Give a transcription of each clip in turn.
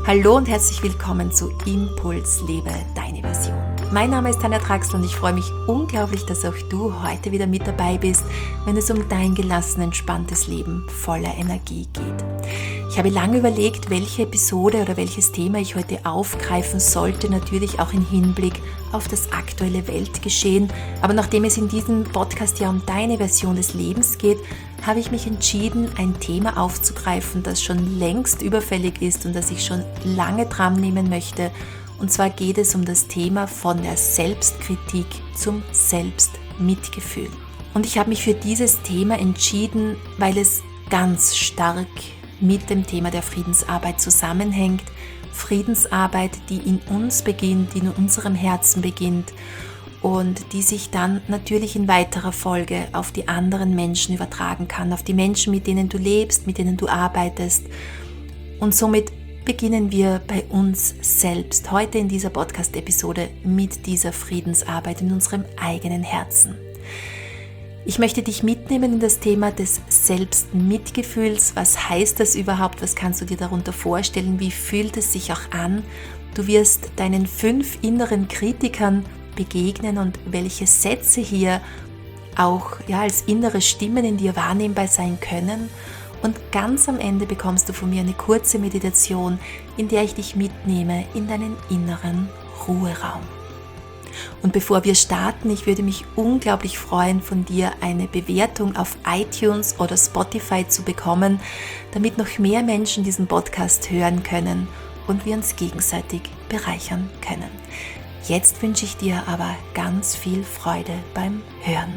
Hallo und herzlich willkommen zu Impuls, lebe deine Version. Mein Name ist Tanja Traxl und ich freue mich unglaublich, dass auch du heute wieder mit dabei bist, wenn es um dein gelassen, entspanntes Leben voller Energie geht. Ich habe lange überlegt, welche Episode oder welches Thema ich heute aufgreifen sollte, natürlich auch im Hinblick auf das aktuelle Weltgeschehen. Aber nachdem es in diesem Podcast ja um deine Version des Lebens geht, habe ich mich entschieden, ein Thema aufzugreifen, das schon längst überfällig ist und das ich schon lange dran nehmen möchte. Und zwar geht es um das Thema von der Selbstkritik zum Selbstmitgefühl. Und ich habe mich für dieses Thema entschieden, weil es ganz stark mit dem Thema der Friedensarbeit zusammenhängt. Friedensarbeit, die in uns beginnt, die in unserem Herzen beginnt und die sich dann natürlich in weiterer Folge auf die anderen Menschen übertragen kann, auf die Menschen, mit denen du lebst, mit denen du arbeitest. Und somit beginnen wir bei uns selbst heute in dieser Podcast-Episode mit dieser Friedensarbeit in unserem eigenen Herzen. Ich möchte dich mitnehmen in das Thema des Selbstmitgefühls. Was heißt das überhaupt? Was kannst du dir darunter vorstellen? Wie fühlt es sich auch an? Du wirst deinen 5 inneren Kritikern begegnen und welche Sätze hier auch als innere Stimmen in dir wahrnehmbar sein können. Und ganz am Ende bekommst du von mir eine kurze Meditation, in der ich dich mitnehme in deinen inneren Ruheraum. Und bevor wir starten, ich würde mich unglaublich freuen, von dir eine Bewertung auf iTunes oder Spotify zu bekommen, damit noch mehr Menschen diesen Podcast hören können und wir uns gegenseitig bereichern können. Jetzt wünsche ich dir aber ganz viel Freude beim Hören.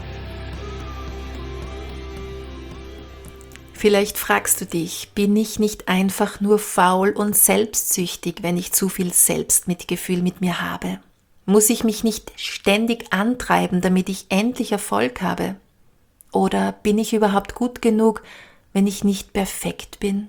Vielleicht fragst du dich, bin ich nicht einfach nur faul und selbstsüchtig, wenn ich zu viel Selbstmitgefühl mit mir habe? Muss ich mich nicht ständig antreiben, damit ich endlich Erfolg habe? Oder bin ich überhaupt gut genug, wenn ich nicht perfekt bin?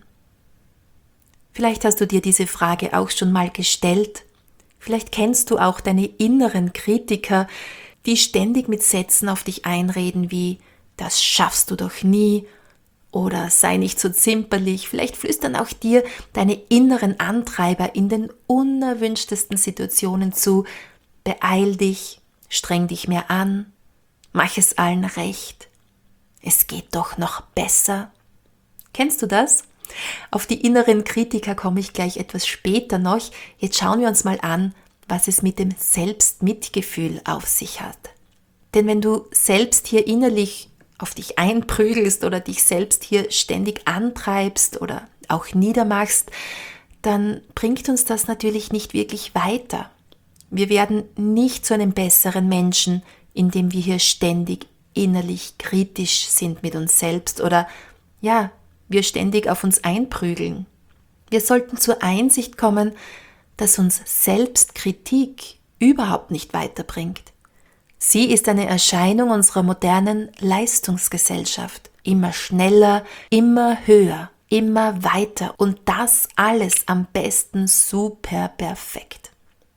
Vielleicht hast du dir diese Frage auch schon mal gestellt. Vielleicht kennst du auch deine inneren Kritiker, die ständig mit Sätzen auf dich einreden wie „Das schaffst du doch nie" oder „Sei nicht so zimperlich". Vielleicht flüstern auch dir deine inneren Antreiber in den unerwünschtesten Situationen zu: Beeil dich, streng dich mehr an, mach es allen recht, es geht doch noch besser. Kennst du das? Auf die inneren Kritiker komme ich gleich etwas später noch. Jetzt schauen wir uns mal an, was es mit dem Selbstmitgefühl auf sich hat. Denn wenn du selbst hier innerlich auf dich einprügelst oder dich selbst hier ständig antreibst oder auch niedermachst, dann bringt uns das natürlich nicht wirklich weiter. Wir werden nicht zu einem besseren Menschen, indem wir hier ständig innerlich kritisch sind mit uns selbst oder wir ständig auf uns einprügeln. Wir sollten zur Einsicht kommen, dass uns Selbstkritik überhaupt nicht weiterbringt. Sie ist eine Erscheinung unserer modernen Leistungsgesellschaft. Immer schneller, immer höher, immer weiter und das alles am besten super perfekt.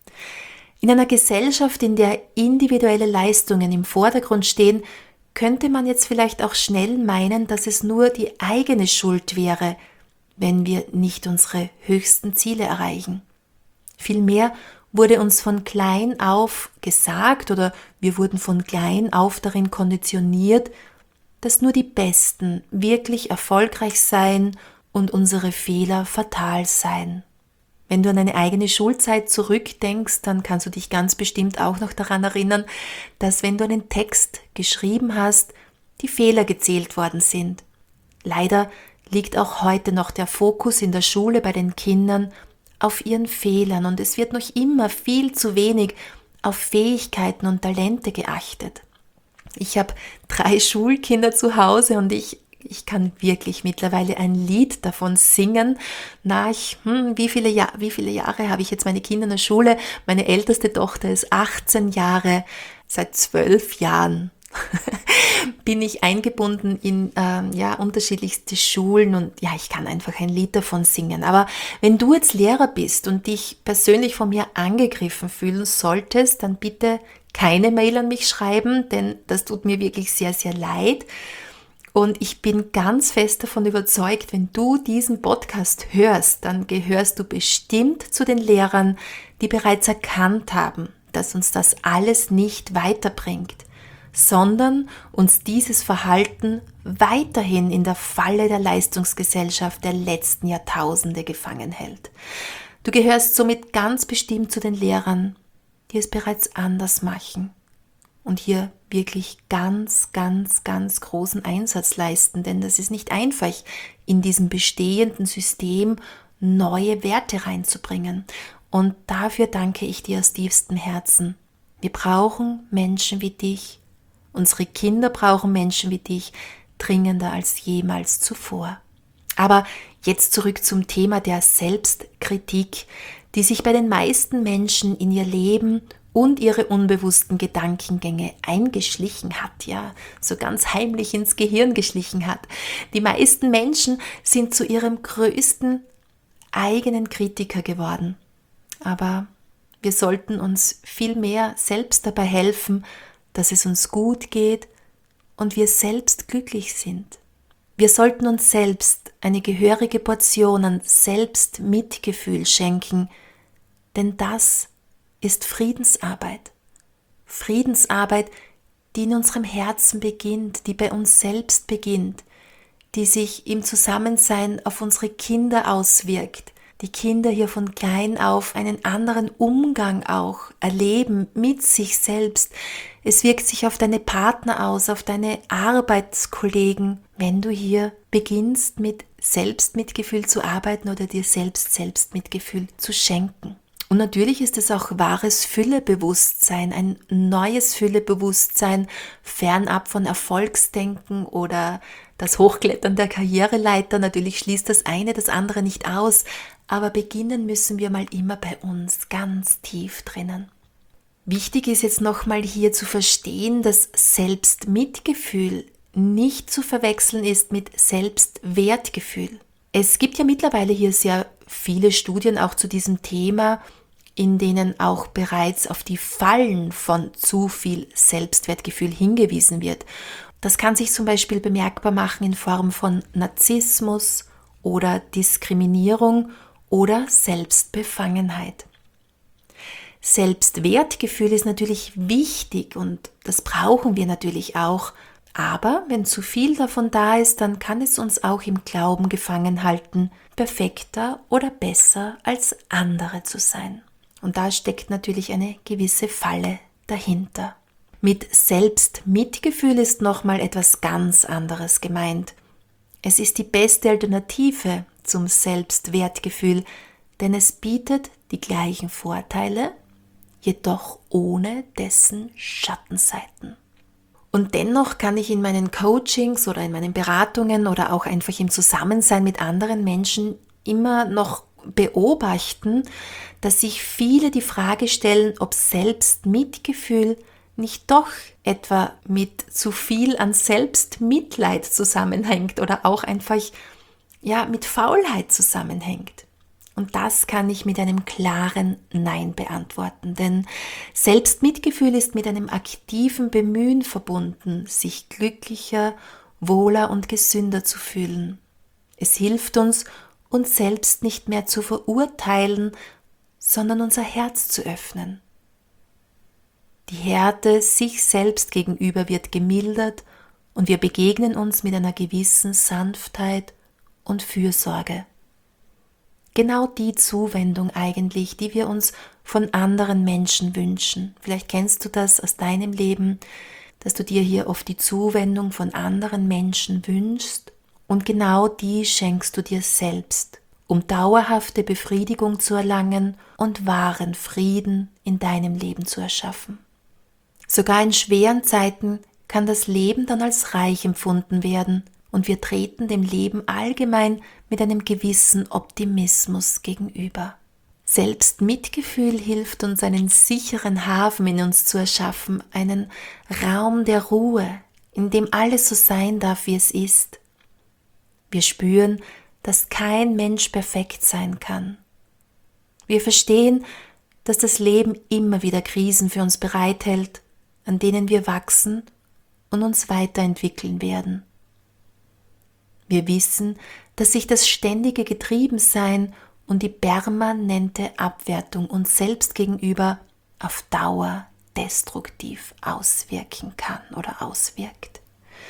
In einer Gesellschaft, in der individuelle Leistungen im Vordergrund stehen, könnte man jetzt vielleicht auch schnell meinen, dass es nur die eigene Schuld wäre, wenn wir nicht unsere höchsten Ziele erreichen. Vielmehr wurde uns von klein auf gesagt oder wir wurden von klein auf darin konditioniert, dass nur die Besten wirklich erfolgreich seien und unsere Fehler fatal seien. Wenn du an deine eigene Schulzeit zurückdenkst, dann kannst du dich ganz bestimmt auch noch daran erinnern, dass wenn du einen Text geschrieben hast, die Fehler gezählt worden sind. Leider liegt auch heute noch der Fokus in der Schule bei den Kindern auf ihren Fehlern und es wird noch immer viel zu wenig auf Fähigkeiten und Talente geachtet. Ich habe 3 Schulkinder zu Hause und ich kann wirklich mittlerweile ein Lied davon singen. Wie viele Jahre habe ich jetzt meine Kinder in der Schule? Meine älteste Tochter ist 18 Jahre. Seit 12 Jahren bin ich eingebunden in unterschiedlichste Schulen und ich kann einfach ein Lied davon singen. Aber wenn du jetzt Lehrer bist und dich persönlich von mir angegriffen fühlen solltest, dann bitte keine Mail an mich schreiben, denn das tut mir wirklich sehr, sehr leid. Und ich bin ganz fest davon überzeugt, wenn du diesen Podcast hörst, dann gehörst du bestimmt zu den Lehrern, die bereits erkannt haben, dass uns das alles nicht weiterbringt, sondern uns dieses Verhalten weiterhin in der Falle der Leistungsgesellschaft der letzten Jahrtausende gefangen hält. Du gehörst somit ganz bestimmt zu den Lehrern, die es bereits anders machen und hier wirklich ganz, ganz, ganz großen Einsatz leisten, denn das ist nicht einfach, in diesem bestehenden System neue Werte reinzubringen. Und dafür danke ich dir aus tiefstem Herzen. Wir brauchen Menschen wie dich. Unsere Kinder brauchen Menschen wie dich, dringender als jemals zuvor. Aber jetzt zurück zum Thema der Selbstkritik, die sich bei den meisten Menschen in ihr Leben und ihre unbewussten Gedankengänge eingeschlichen hat, ja, so ganz heimlich ins Gehirn geschlichen hat. Die meisten Menschen sind zu ihrem größten eigenen Kritiker geworden. Aber wir sollten uns viel mehr selbst dabei helfen, dass es uns gut geht und wir selbst glücklich sind. Wir sollten uns selbst eine gehörige Portion an Selbstmitgefühl schenken, denn das ist Friedensarbeit. Friedensarbeit, die in unserem Herzen beginnt, die bei uns selbst beginnt, die sich im Zusammensein auf unsere Kinder auswirkt. Die Kinder hier von klein auf einen anderen Umgang auch erleben mit sich selbst. Es wirkt sich auf deine Partner aus, auf deine Arbeitskollegen, wenn du hier beginnst mit Selbstmitgefühl zu arbeiten oder dir selbst Selbstmitgefühl zu schenken. Und natürlich ist es auch wahres Füllebewusstsein, ein neues Füllebewusstsein, fernab von Erfolgsdenken oder das Hochklettern der Karriereleiter. Natürlich schließt das eine das andere nicht aus, aber beginnen müssen wir mal immer bei uns, ganz tief drinnen. Wichtig ist jetzt nochmal hier zu verstehen, dass Selbstmitgefühl nicht zu verwechseln ist mit Selbstwertgefühl. Es gibt ja mittlerweile hier sehr viele Studien auch zu diesem Thema, in denen auch bereits auf die Fallen von zu viel Selbstwertgefühl hingewiesen wird. Das kann sich zum Beispiel bemerkbar machen in Form von Narzissmus oder Diskriminierung oder Selbstbefangenheit. Selbstwertgefühl ist natürlich wichtig und das brauchen wir natürlich auch, aber wenn zu viel davon da ist, dann kann es uns auch im Glauben gefangen halten, perfekter oder besser als andere zu sein. Und da steckt natürlich eine gewisse Falle dahinter. Mit Selbstmitgefühl ist nochmal etwas ganz anderes gemeint. Es ist die beste Alternative zum Selbstwertgefühl, denn es bietet die gleichen Vorteile, jedoch ohne dessen Schattenseiten. Und dennoch kann ich in meinen Coachings oder in meinen Beratungen oder auch einfach im Zusammensein mit anderen Menschen immer noch beobachten, dass sich viele die Frage stellen, ob Selbstmitgefühl nicht doch etwa mit zu viel an Selbstmitleid zusammenhängt oder auch einfach mit Faulheit zusammenhängt. Und das kann ich mit einem klaren Nein beantworten, denn Selbstmitgefühl ist mit einem aktiven Bemühen verbunden, sich glücklicher, wohler und gesünder zu fühlen. Es hilft uns selbst nicht mehr zu verurteilen, sondern unser Herz zu öffnen. Die Härte sich selbst gegenüber wird gemildert und wir begegnen uns mit einer gewissen Sanftheit und Fürsorge. Genau die Zuwendung eigentlich, die wir uns von anderen Menschen wünschen. Vielleicht kennst du das aus deinem Leben, dass du dir hier oft die Zuwendung von anderen Menschen wünschst und genau die schenkst du dir selbst, um dauerhafte Befriedigung zu erlangen und wahren Frieden in deinem Leben zu erschaffen. Sogar in schweren Zeiten kann das Leben dann als reich empfunden werden und wir treten dem Leben allgemein mit einem gewissen Optimismus gegenüber. Selbstmitgefühl hilft uns, einen sicheren Hafen in uns zu erschaffen, einen Raum der Ruhe, in dem alles so sein darf, wie es ist. Wir spüren, dass kein Mensch perfekt sein kann. Wir verstehen, dass das Leben immer wieder Krisen für uns bereithält, an denen wir wachsen und uns weiterentwickeln werden. Wir wissen, dass sich das ständige Getriebensein und die permanente Abwertung uns selbst gegenüber auf Dauer destruktiv auswirken kann oder auswirkt.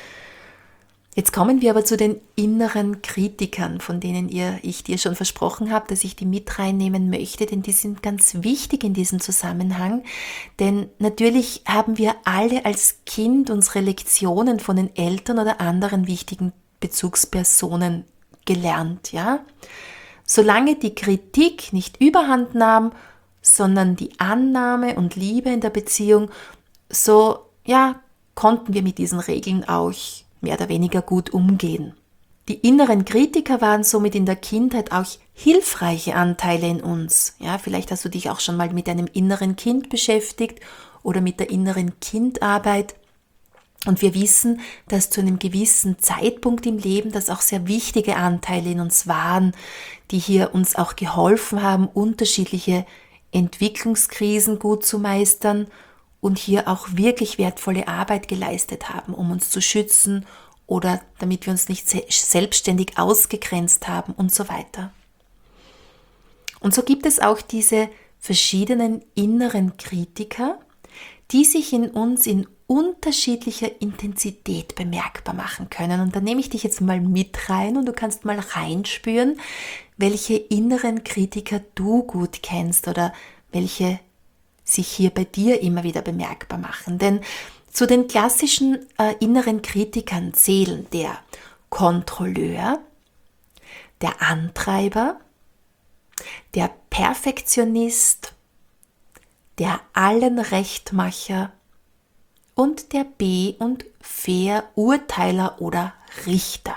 Jetzt kommen wir aber zu den inneren Kritikern, von denen ich dir schon versprochen habe, dass ich die mit reinnehmen möchte, denn die sind ganz wichtig in diesem Zusammenhang. Denn natürlich haben wir alle als Kind unsere Lektionen von den Eltern oder anderen wichtigen Bezugspersonen gelernt, ja? Solange die Kritik nicht überhand nahm, sondern die Annahme und Liebe in der Beziehung, so, ja, konnten wir mit diesen Regeln auch mehr oder weniger gut umgehen. Die inneren Kritiker waren somit in der Kindheit auch hilfreiche Anteile in uns. Ja, vielleicht hast du dich auch schon mal mit einem inneren Kind beschäftigt oder mit der inneren Kindarbeit. Und wir wissen, dass zu einem gewissen Zeitpunkt im Leben das auch sehr wichtige Anteile in uns waren, die hier uns auch geholfen haben, unterschiedliche Entwicklungskrisen gut zu meistern und hier auch wirklich wertvolle Arbeit geleistet haben, um uns zu schützen oder damit wir uns nicht selbstständig ausgegrenzt haben und so weiter. Und so gibt es auch diese verschiedenen inneren Kritiker, die sich in uns in unterschiedlicher Intensität bemerkbar machen können. Und da nehme ich dich jetzt mal mit rein und du kannst mal reinspüren, welche inneren Kritiker du gut kennst oder welche sich hier bei dir immer wieder bemerkbar machen. Denn zu den klassischen inneren Kritikern zählen der Kontrolleur, der Antreiber, der Perfektionist, der Allenrechtmacher und der Be- und Verurteiler oder Richter.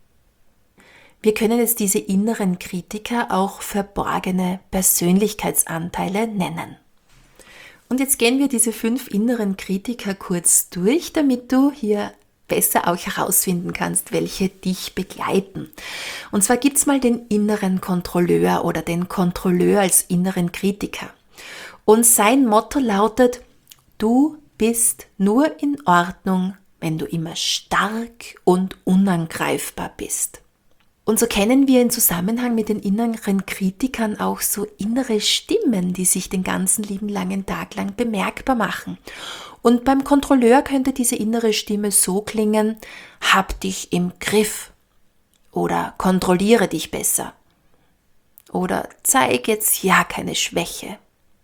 Wir können jetzt diese inneren Kritiker auch verborgene Persönlichkeitsanteile nennen. Und jetzt gehen wir diese 5 inneren Kritiker kurz durch, damit du hier besser auch herausfinden kannst, welche dich begleiten. Und zwar gibt es mal den inneren Kontrolleur oder den Kontrolleur als inneren Kritiker. Und sein Motto lautet: Du bist nur in Ordnung, wenn du immer stark und unangreifbar bist. Und so kennen wir im Zusammenhang mit den inneren Kritikern auch so innere Stimmen, die sich den ganzen lieben langen Tag lang bemerkbar machen. Und beim Kontrolleur könnte diese innere Stimme so klingen: Hab dich im Griff oder kontrolliere dich besser oder zeig jetzt ja keine Schwäche.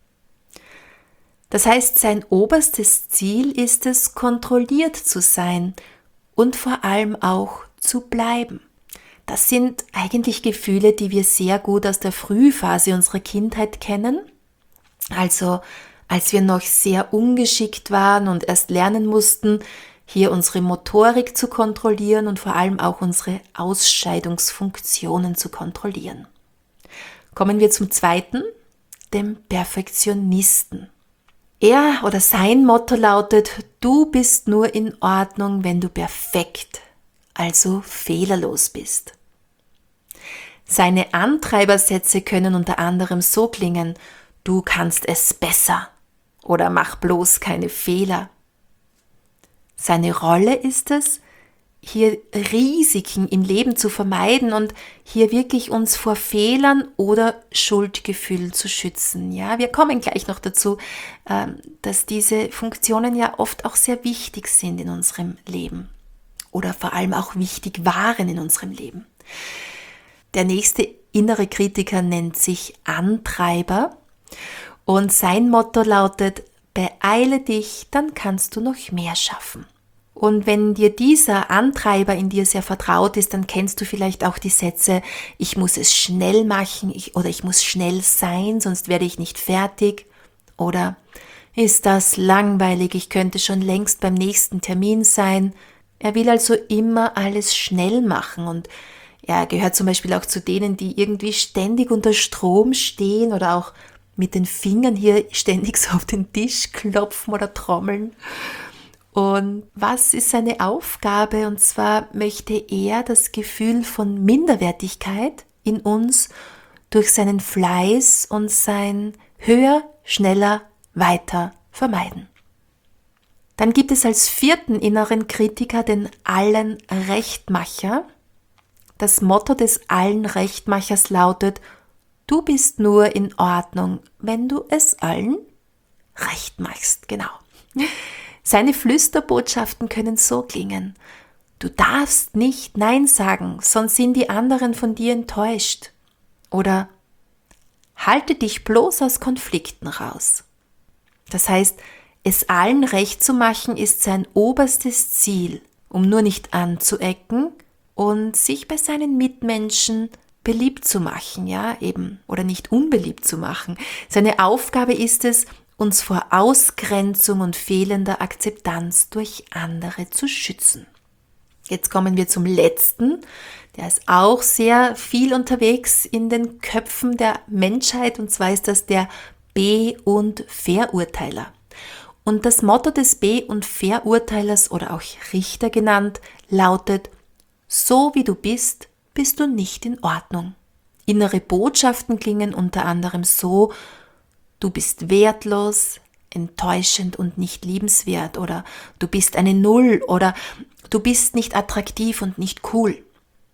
Das heißt, sein oberstes Ziel ist es, kontrolliert zu sein und vor allem auch zu bleiben. Das sind eigentlich Gefühle, die wir sehr gut aus der Frühphase unserer Kindheit kennen. Also als wir noch sehr ungeschickt waren und erst lernen mussten, hier unsere Motorik zu kontrollieren und vor allem auch unsere Ausscheidungsfunktionen zu kontrollieren. Kommen wir zum zweiten, dem Perfektionisten. Er oder sein Motto lautet: Du bist nur in Ordnung, wenn du perfekt, also fehlerlos bist. Seine Antreibersätze können unter anderem so klingen: Du kannst es besser oder mach bloß keine Fehler. Seine Rolle ist es, hier Risiken im Leben zu vermeiden und hier wirklich uns vor Fehlern oder Schuldgefühlen zu schützen. Ja, wir kommen gleich noch dazu, dass diese Funktionen ja oft auch sehr wichtig sind in unserem Leben oder vor allem auch wichtig waren in unserem Leben. Der nächste innere Kritiker nennt sich Antreiber und sein Motto lautet: Beeile dich, dann kannst du noch mehr schaffen. Und wenn dir dieser Antreiber in dir sehr vertraut ist, dann kennst du vielleicht auch die Sätze: Ich muss es schnell machen oder ich muss schnell sein, sonst werde ich nicht fertig. Oder ist das langweilig, ich könnte schon längst beim nächsten Termin sein. Er will also immer alles schnell machen und er gehört zum Beispiel auch zu denen, die irgendwie ständig unter Strom stehen oder auch mit den Fingern hier ständig so auf den Tisch klopfen oder trommeln. Und was ist seine Aufgabe? Und zwar möchte er das Gefühl von Minderwertigkeit in uns durch seinen Fleiß und sein höher, schneller, weiter vermeiden. Dann gibt es als 4. inneren Kritiker den Allenrechtmacher. Das Motto des allen Rechtmachers lautet: Du bist nur in Ordnung, wenn du es allen recht machst. Genau. Seine Flüsterbotschaften können so klingen: Du darfst nicht Nein sagen, sonst sind die anderen von dir enttäuscht. Oder halte dich bloß aus Konflikten raus. Das heißt, es allen recht zu machen ist sein oberstes Ziel, um nur nicht anzuecken und sich bei seinen Mitmenschen beliebt zu machen, ja, eben, oder nicht unbeliebt zu machen. Seine Aufgabe ist es, uns vor Ausgrenzung und fehlender Akzeptanz durch andere zu schützen. Jetzt kommen wir zum letzten. Der ist auch sehr viel unterwegs in den Köpfen der Menschheit, und zwar ist das der Be- und Verurteiler. Und das Motto des Be- und Verurteilers, oder auch Richter genannt, lautet: So wie du bist, bist du nicht in Ordnung. Innere Botschaften klingen unter anderem so: Du bist wertlos, enttäuschend und nicht liebenswert, oder du bist eine Null, oder du bist nicht attraktiv und nicht cool.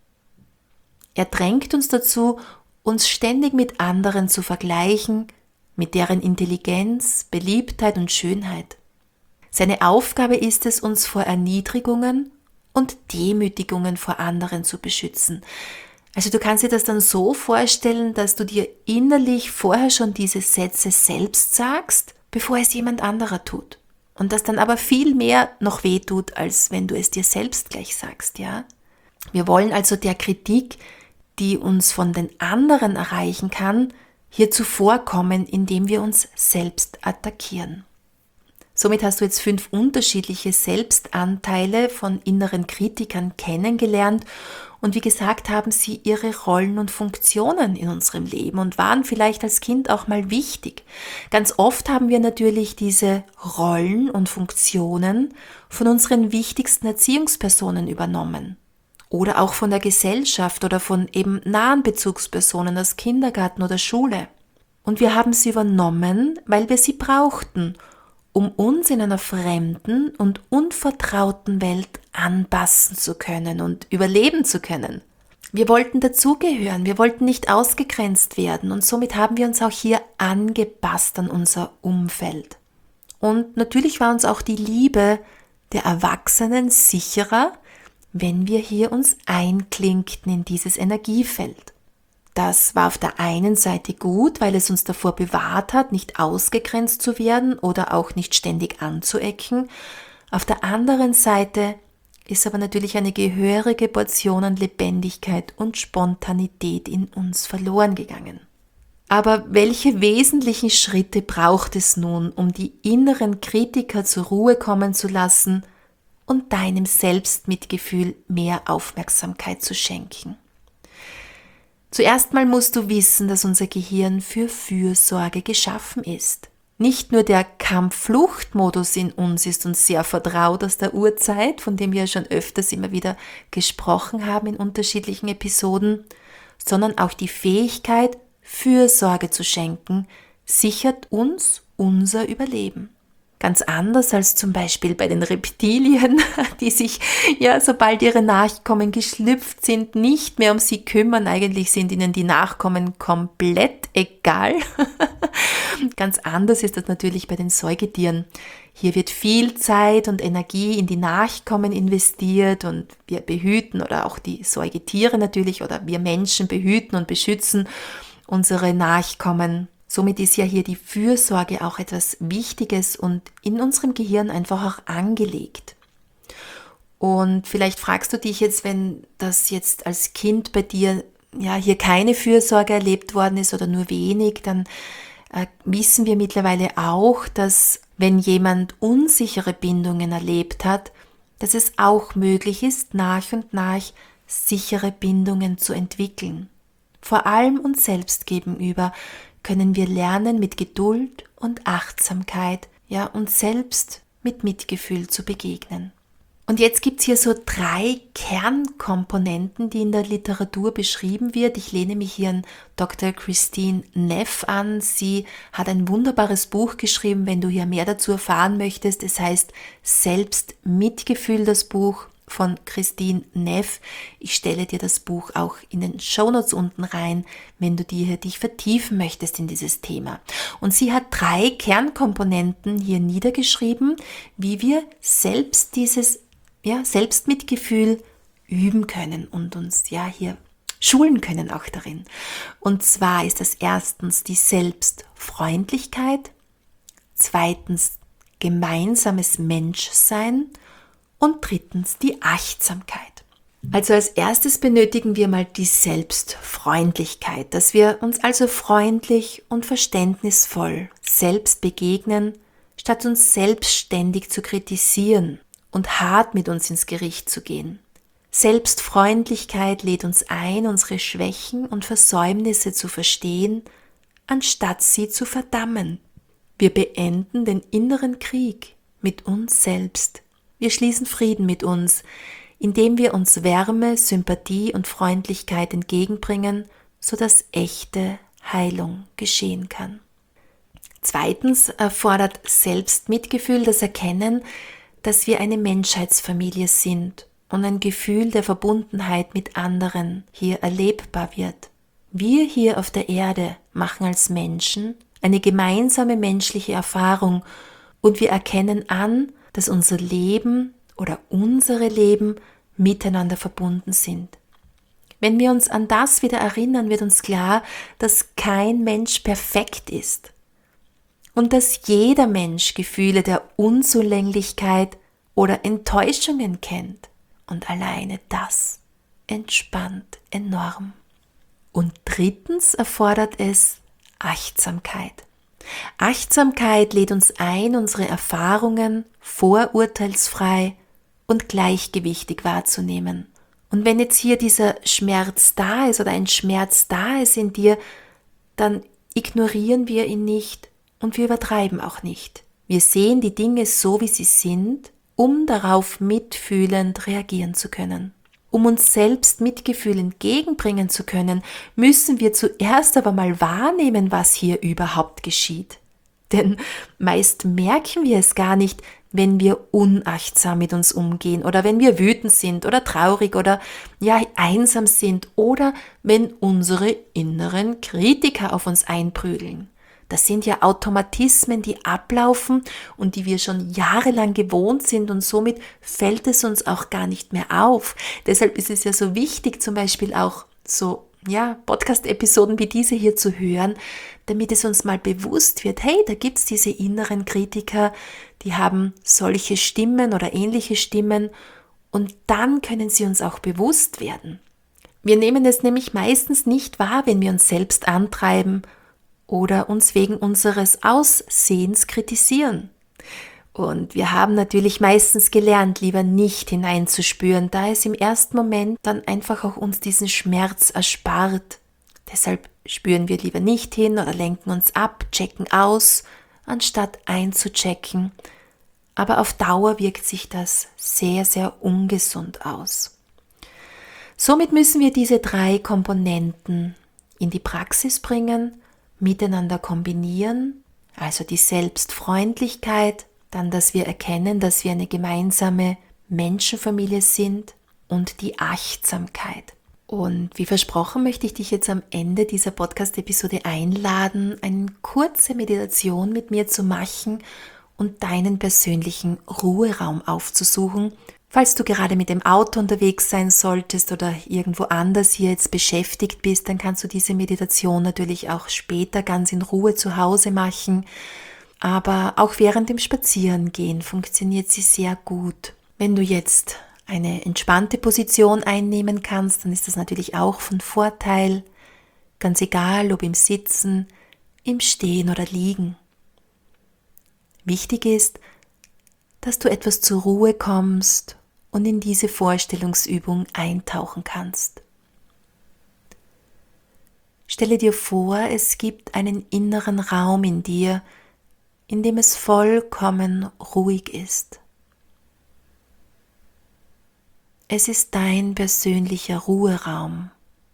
Er drängt uns dazu, uns ständig mit anderen zu vergleichen, mit deren Intelligenz, Beliebtheit und Schönheit. Seine Aufgabe ist es, uns vor Erniedrigungen und Demütigungen vor anderen zu beschützen. Also du kannst dir das dann so vorstellen, dass du dir innerlich vorher schon diese Sätze selbst sagst, bevor es jemand anderer tut. Und das dann aber viel mehr noch wehtut, als wenn du es dir selbst gleich sagst, ja? Wir wollen also der Kritik, die uns von den anderen erreichen kann, hier zuvorkommen, indem wir uns selbst attackieren. Somit hast du jetzt 5 unterschiedliche Selbstanteile von inneren Kritikern kennengelernt, und wie gesagt, haben sie ihre Rollen und Funktionen in unserem Leben und waren vielleicht als Kind auch mal wichtig. Ganz oft haben wir natürlich diese Rollen und Funktionen von unseren wichtigsten Erziehungspersonen übernommen. Oder auch von der Gesellschaft oder von eben nahen Bezugspersonen aus Kindergarten oder Schule. Und wir haben sie übernommen, weil wir sie brauchten, um uns in einer fremden und unvertrauten Welt anpassen zu können und überleben zu können. Wir wollten dazugehören, wir wollten nicht ausgegrenzt werden, und somit haben wir uns auch hier angepasst an unser Umfeld. Und natürlich war uns auch die Liebe der Erwachsenen sicherer, wenn wir hier uns einklinkten in dieses Energiefeld. Das war auf der einen Seite gut, weil es uns davor bewahrt hat, nicht ausgegrenzt zu werden oder auch nicht ständig anzuecken. Auf der anderen Seite ist aber natürlich eine gehörige Portion an Lebendigkeit und Spontanität in uns verloren gegangen. Aber welche wesentlichen Schritte braucht es nun, um die inneren Kritiker zur Ruhe kommen zu lassen und deinem Selbstmitgefühl mehr Aufmerksamkeit zu schenken? Zuerst mal musst du wissen, dass unser Gehirn für Fürsorge geschaffen ist. Nicht nur der Kampf-Flucht-Modus in uns ist uns sehr vertraut aus der Urzeit, von dem wir schon öfters immer wieder gesprochen haben in unterschiedlichen Episoden, sondern auch die Fähigkeit, Fürsorge zu schenken, sichert uns unser Überleben. Ganz anders als zum Beispiel bei den Reptilien, die sich, ja, sobald ihre Nachkommen geschlüpft sind, nicht mehr um sie kümmern. Eigentlich sind ihnen die Nachkommen komplett egal. Ganz anders ist das natürlich bei den Säugetieren. Hier wird viel Zeit und Energie in die Nachkommen investiert, und wir behüten, oder auch die Säugetiere natürlich, oder wir Menschen behüten und beschützen unsere Nachkommen. Somit ist ja hier die Fürsorge auch etwas Wichtiges und in unserem Gehirn einfach auch angelegt. Und vielleicht fragst du dich jetzt, wenn das jetzt als Kind bei dir ja hier keine Fürsorge erlebt worden ist oder nur wenig, dann wissen wir mittlerweile auch, dass wenn jemand unsichere Bindungen erlebt hat, dass es auch möglich ist, nach und nach sichere Bindungen zu entwickeln. Vor allem uns selbst gegenüber können wir lernen, mit Geduld und Achtsamkeit, ja, uns selbst mit Mitgefühl zu begegnen. Und jetzt gibt's hier so 3 Kernkomponenten, die in der Literatur beschrieben wird. Ich lehne mich hier an Dr. Christine Neff an. Sie hat ein wunderbares Buch geschrieben, wenn du hier mehr dazu erfahren möchtest. Es heißt Selbstmitgefühl, das Buch. von Christine Neff. Ich stelle dir das Buch auch in den Shownotes unten rein, wenn du dich vertiefen möchtest in dieses Thema. Und sie hat 3 Kernkomponenten hier niedergeschrieben, wie wir selbst dieses Selbstmitgefühl üben können und uns hier schulen können auch darin. Und zwar ist das erstens die Selbstfreundlichkeit, zweitens gemeinsames Menschsein und drittens die Achtsamkeit. Also als erstes benötigen wir mal die Selbstfreundlichkeit, dass wir uns also freundlich und verständnisvoll selbst begegnen, statt uns selbstständig zu kritisieren und hart mit uns ins Gericht zu gehen. Selbstfreundlichkeit lädt uns ein, unsere Schwächen und Versäumnisse zu verstehen, anstatt sie zu verdammen. Wir beenden den inneren Krieg mit uns selbst. Wir schließen Frieden mit uns, indem wir uns Wärme, Sympathie und Freundlichkeit entgegenbringen, sodass echte Heilung geschehen kann. Zweitens erfordert Selbstmitgefühl das Erkennen, dass wir eine Menschheitsfamilie sind und ein Gefühl der Verbundenheit mit anderen hier erlebbar wird. Wir hier auf der Erde machen als Menschen eine gemeinsame menschliche Erfahrung und wir erkennen an, dass unser Leben oder unsere Leben miteinander verbunden sind. Wenn wir uns an das wieder erinnern, wird uns klar, dass kein Mensch perfekt ist und dass jeder Mensch Gefühle der Unzulänglichkeit oder Enttäuschungen kennt. Und alleine das entspannt enorm. Und drittens erfordert es Achtsamkeit. Achtsamkeit lädt uns ein, unsere Erfahrungen vorurteilsfrei und gleichgewichtig wahrzunehmen. Und wenn jetzt hier dieser Schmerz da ist oder ein Schmerz da ist in dir, dann ignorieren wir ihn nicht und wir übertreiben auch nicht. Wir sehen die Dinge so, wie sie sind, um darauf mitfühlend reagieren zu können. Um uns selbst Mitgefühl entgegenbringen zu können, müssen wir zuerst aber mal wahrnehmen, was hier überhaupt geschieht. Denn meist merken wir es gar nicht, wenn wir unachtsam mit uns umgehen oder wenn wir wütend sind oder traurig oder einsam sind oder wenn unsere inneren Kritiker auf uns einprügeln. Das sind ja Automatismen, die ablaufen und die wir schon jahrelang gewohnt sind und somit fällt es uns auch gar nicht mehr auf. Deshalb ist es ja so wichtig, zum Beispiel auch so Podcast-Episoden wie diese hier zu hören, damit es uns mal bewusst wird, hey, da gibt's diese inneren Kritiker, die haben solche Stimmen oder ähnliche Stimmen und dann können sie uns auch bewusst werden. Wir nehmen es nämlich meistens nicht wahr, wenn wir uns selbst antreiben oder uns wegen unseres Aussehens kritisieren. Und wir haben natürlich meistens gelernt, lieber nicht hineinzuspüren, da es im ersten Moment dann einfach auch uns diesen Schmerz erspart. Deshalb spüren wir lieber nicht hin oder lenken uns ab, checken aus, anstatt einzuchecken. Aber auf Dauer wirkt sich das sehr, sehr ungesund aus. Somit müssen wir diese 3 Komponenten in die Praxis bringen, miteinander kombinieren, also die Selbstfreundlichkeit, dann, dass wir erkennen, dass wir eine gemeinsame Menschenfamilie sind und die Achtsamkeit. Und wie versprochen möchte ich dich jetzt am Ende dieser Podcast-Episode einladen, eine kurze Meditation mit mir zu machen und deinen persönlichen Ruheraum aufzusuchen. Falls du gerade mit dem Auto unterwegs sein solltest oder irgendwo anders hier jetzt beschäftigt bist, dann kannst du diese Meditation natürlich auch später ganz in Ruhe zu Hause machen. Aber auch während dem Spazierengehen funktioniert sie sehr gut. Wenn du jetzt eine entspannte Position einnehmen kannst, dann ist das natürlich auch von Vorteil. Ganz egal, ob im Sitzen, im Stehen oder Liegen. Wichtig ist, dass du etwas zur Ruhe kommst und in diese Vorstellungsübung eintauchen kannst. Stelle dir vor, es gibt einen inneren Raum in dir, in dem es vollkommen ruhig ist. Es ist dein persönlicher Ruheraum.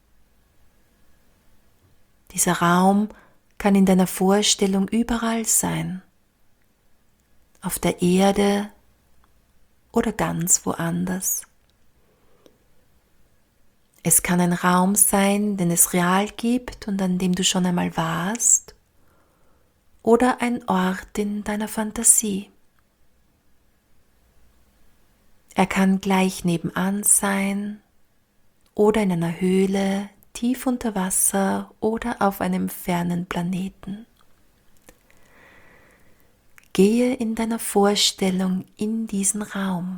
Dieser Raum kann in deiner Vorstellung überall sein. Auf der Erde oder ganz woanders. Es kann ein Raum sein, den es real gibt und an dem du schon einmal warst, oder ein Ort in deiner Fantasie. Er kann gleich nebenan sein oder in einer Höhle, tief unter Wasser oder auf einem fernen Planeten. Gehe in deiner Vorstellung in diesen Raum.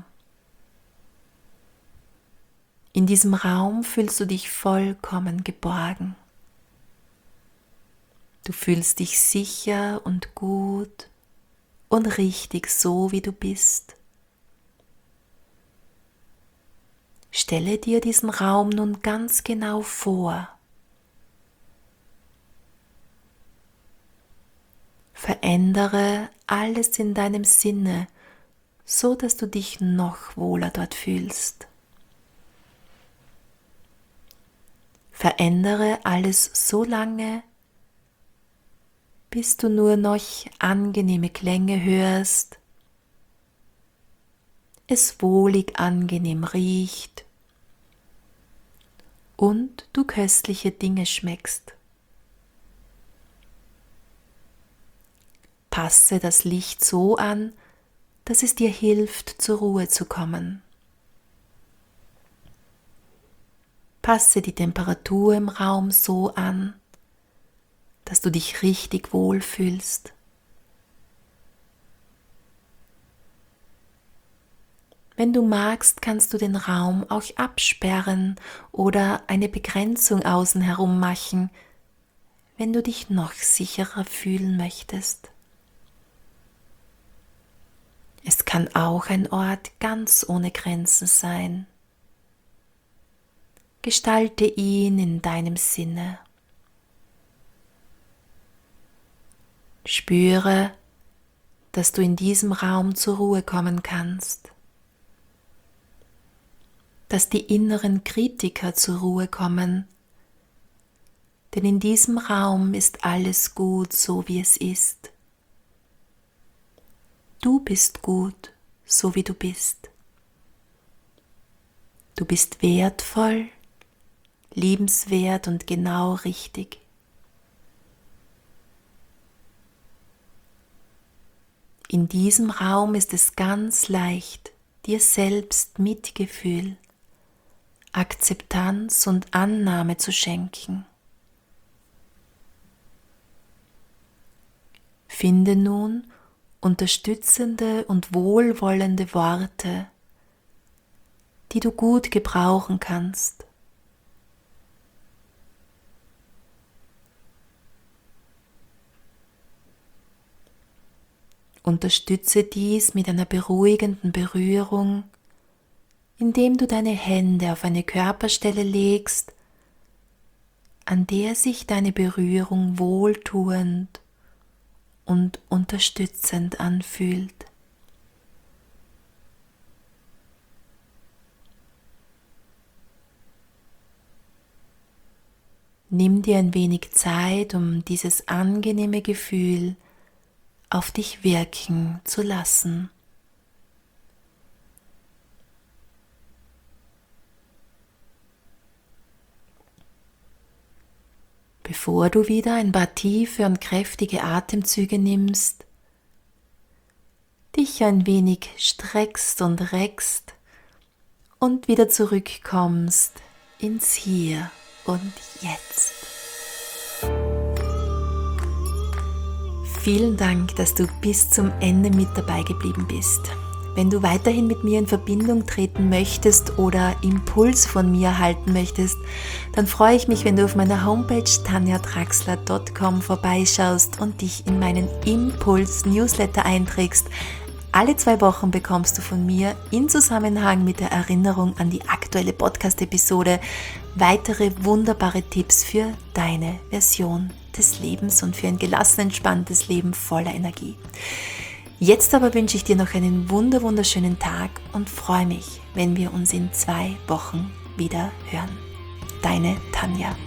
In diesem Raum fühlst du dich vollkommen geborgen. Du fühlst dich sicher und gut und richtig so, wie du bist. Stelle dir diesen Raum nun ganz genau vor. Verändere alles in deinem Sinne, so dass du dich noch wohler dort fühlst. Verändere alles so lange, bis du nur noch angenehme Klänge hörst, es wohlig angenehm riecht und du köstliche Dinge schmeckst. Passe das Licht so an, dass es dir hilft, zur Ruhe zu kommen. Passe die Temperatur im Raum so an, dass du dich richtig wohlfühlst. Wenn du magst, kannst du den Raum auch absperren oder eine Begrenzung außen herum machen, wenn du dich noch sicherer fühlen möchtest. Es kann auch ein Ort ganz ohne Grenzen sein. Gestalte ihn in deinem Sinne. Spüre, dass du in diesem Raum zur Ruhe kommen kannst, dass die inneren Kritiker zur Ruhe kommen, denn in diesem Raum ist alles gut, so wie es ist. Du bist gut, so wie du bist. Du bist wertvoll, liebenswert und genau richtig. In diesem Raum ist es ganz leicht, dir selbst Mitgefühl, Akzeptanz und Annahme zu schenken. Finde nun unterstützende und wohlwollende Worte, die du gut gebrauchen kannst. Unterstütze dies mit einer beruhigenden Berührung, indem du deine Hände auf eine Körperstelle legst, an der sich deine Berührung wohltuend und unterstützend anfühlt. Nimm dir ein wenig Zeit, um dieses angenehme Gefühl auf dich wirken zu lassen. Bevor du wieder ein paar tiefe und kräftige Atemzüge nimmst, dich ein wenig streckst und reckst und wieder zurückkommst ins Hier und Jetzt. Vielen Dank, dass du bis zum Ende mit dabei geblieben bist. Wenn du weiterhin mit mir in Verbindung treten möchtest oder Impuls von mir erhalten möchtest, dann freue ich mich, wenn du auf meiner Homepage tanjadraxler.com vorbeischaust und dich in meinen Impuls-Newsletter einträgst. Alle 2 Wochen bekommst du von mir in Zusammenhang mit der Erinnerung an die aktuelle Podcast-Episode weitere wunderbare Tipps für deine Version des Lebens und für ein gelassen, entspanntes Leben voller Energie. Jetzt aber wünsche ich dir noch einen wunderschönen Tag und freue mich, wenn wir uns in 2 Wochen wieder hören. Deine Tanja.